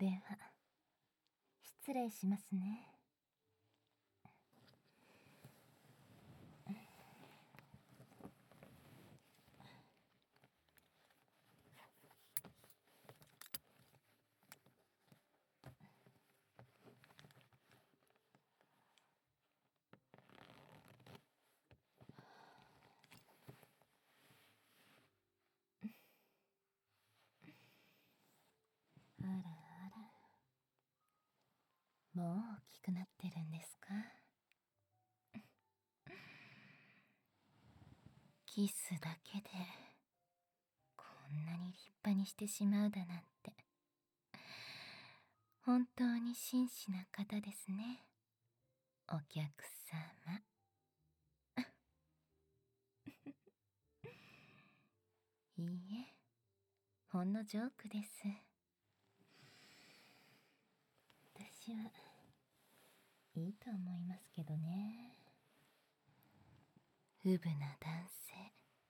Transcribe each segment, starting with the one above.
では失礼しますね。あらあら、もう大きくなってるんですか？キスだけでこんなに立派にしてしまうだなんて、本当に真摯な方ですね、お客様。いいえ、ほんのジョークです。私はいいと思いますけどね。うぶな男性。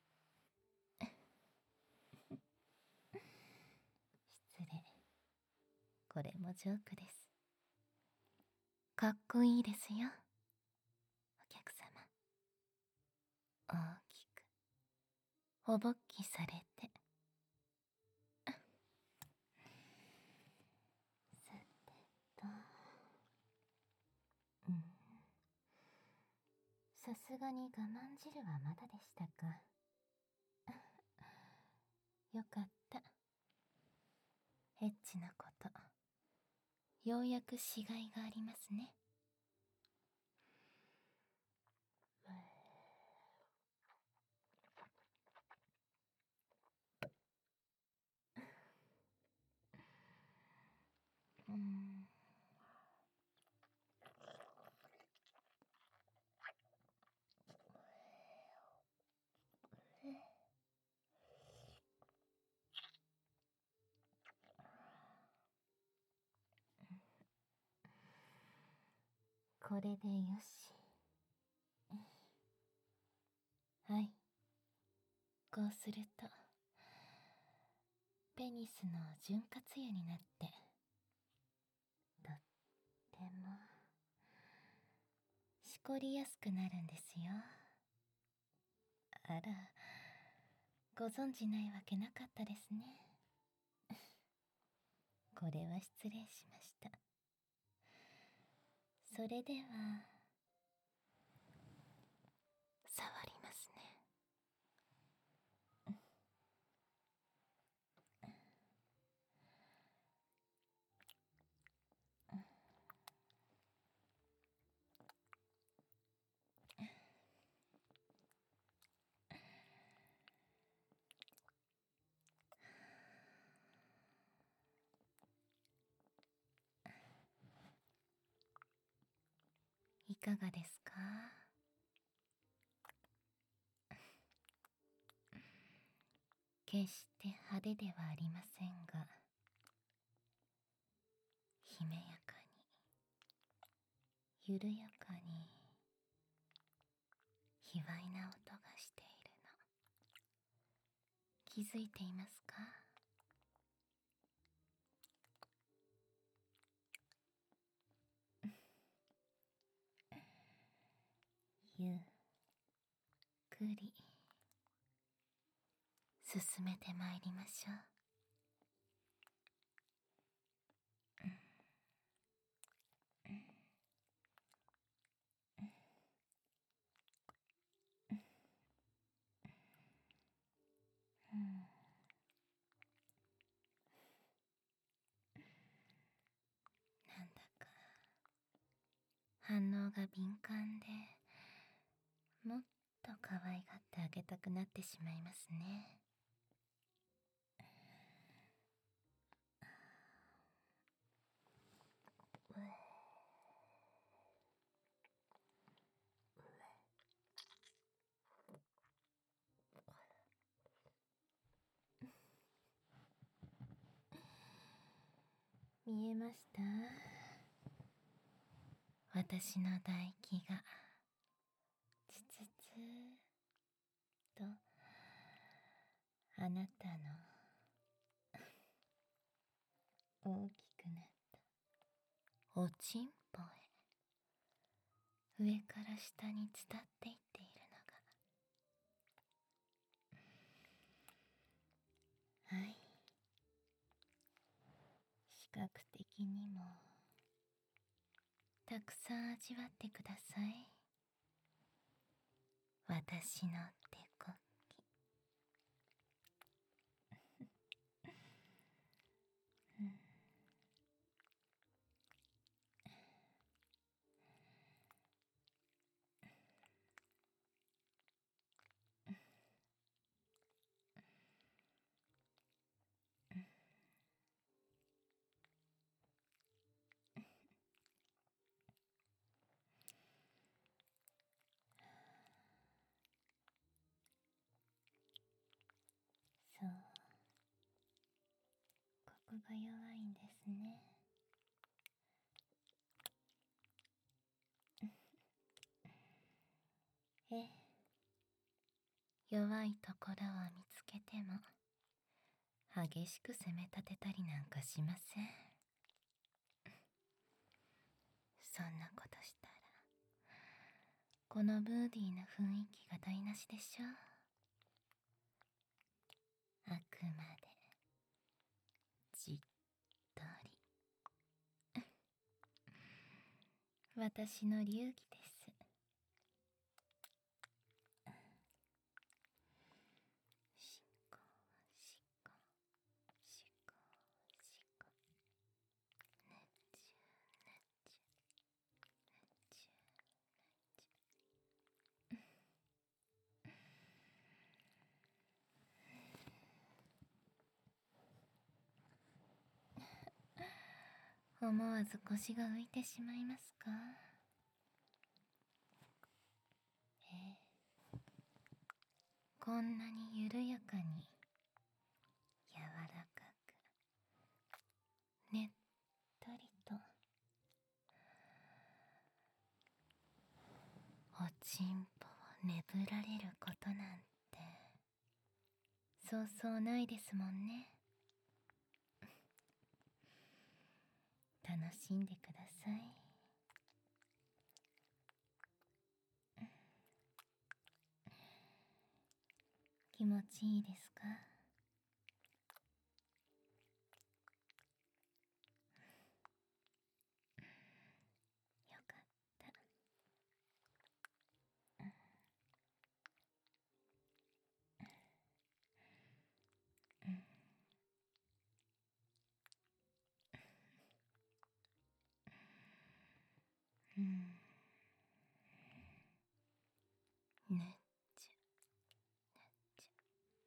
失礼。これもジョークです。かっこいいですよ、お客様。大きくおぼっきされて。さてと、さすがに我慢汁はまだでしたか。よかった。エッチなこと、ようやくしがいがありますね。これでよし。はい、こうするとペニスの潤滑油になって、とってもしこりやすくなるんですよ。あら、ご存じないわけなかったですね。これは失礼しました。それでは触りますね。いかがですか？決して派手ではありませんが、ひめやかに、緩やかに、卑猥な音がしているの、気づいていますか？ゆっくり進めてまいりましょう。なんだか反応が敏感で、もっと可愛がってあげたくなってしまいますね。見えました？私の唾液がつつつーとあなたの大きくなっおちんぽへ上から下に伝っていっているのが、はい、視覚的にもたくさん味わってください。私の手こき。そう、ここが弱いんですね。ええ、弱いところを見つけても激しく攻め立てたりなんかしません。そんなことしたらこのブーディーな雰囲気が台無しでしょ。あくまでじっとり私の流儀です。しこしこしこしこ、ねちゅねちゅねちゅ思わず腰が浮いてしまいますか。こんなに緩やかに柔らかくねっとりとおちんぽをねぶられることなんてそうそうないですもんね。楽しんでください。気持ちいいですか。よかった。うん、ねっちゃねっち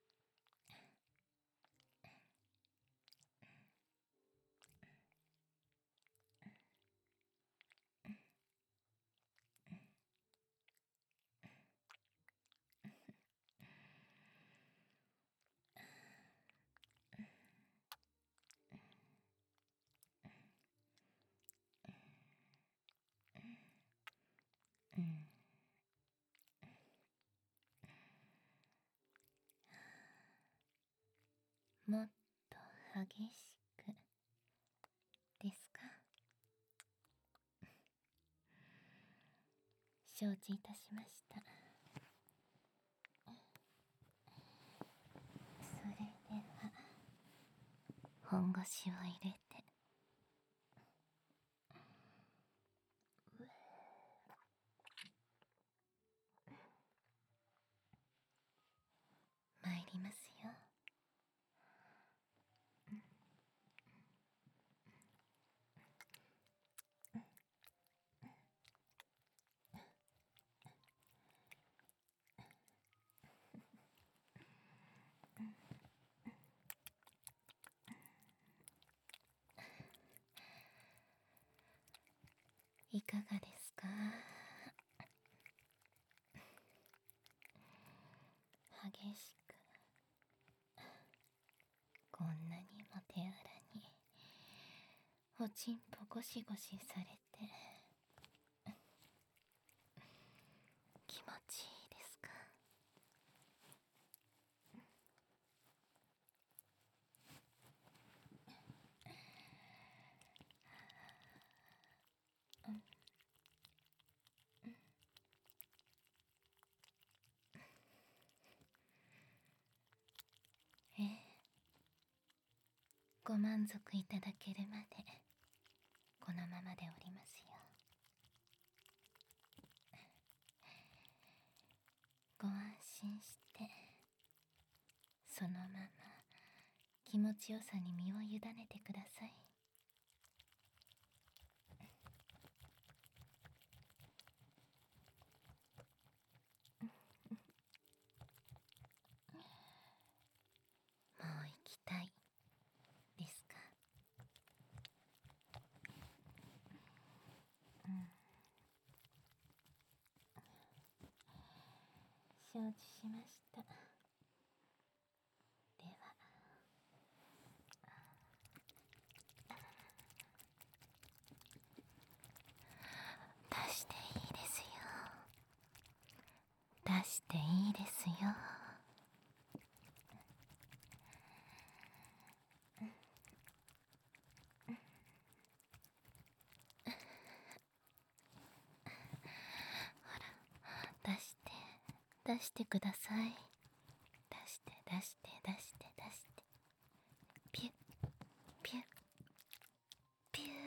ゃ、うん、もっと激しくですか。承知いたしました。それでは本腰を入れて参りますよ。いかがですか。激しくこんなにも手荒におちんぽゴシゴシされて気持ちいいですか。 ご満足いただけるまでこのままでおりますよ。ご安心してそのまま気持ちよさに身を委ねてください。もう行きたいですか？承知しました。では出していいですよ。出していいですよ。出して出してください。出して出して出して出して、ピュッピュッピュー。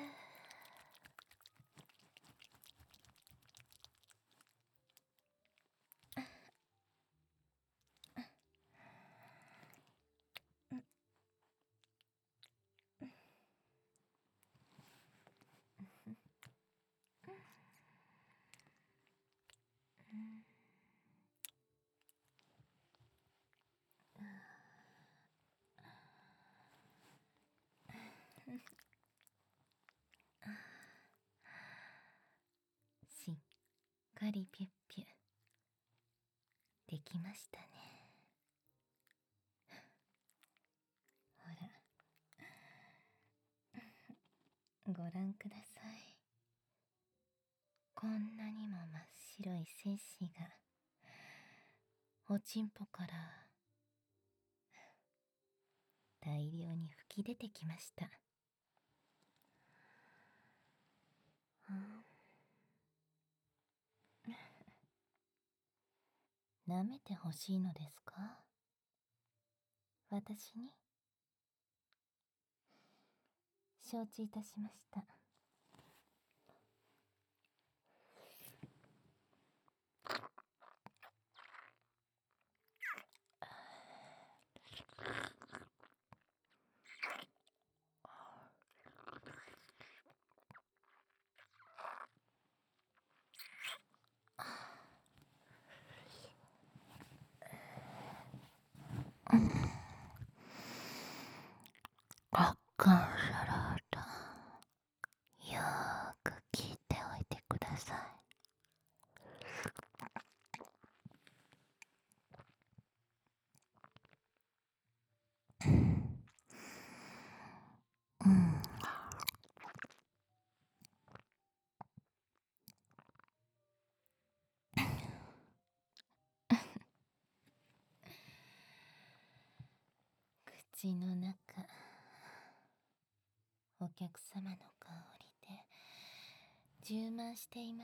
しっかりピュッピュできましたね。ほら、ご覧ください。こんなにも真っ白い精子がおちんぽから大量に吹き出てきました。舐めてほしいのですか？私に？承知いたしました。あかんサラダ、よーく聞いておいてください。うん。口の中、お客様の香りで充満しています。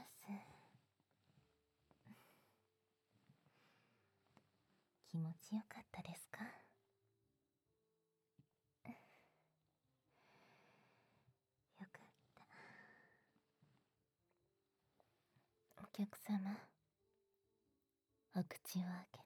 気持ちよかったですか？よかった。お客様、お口を開け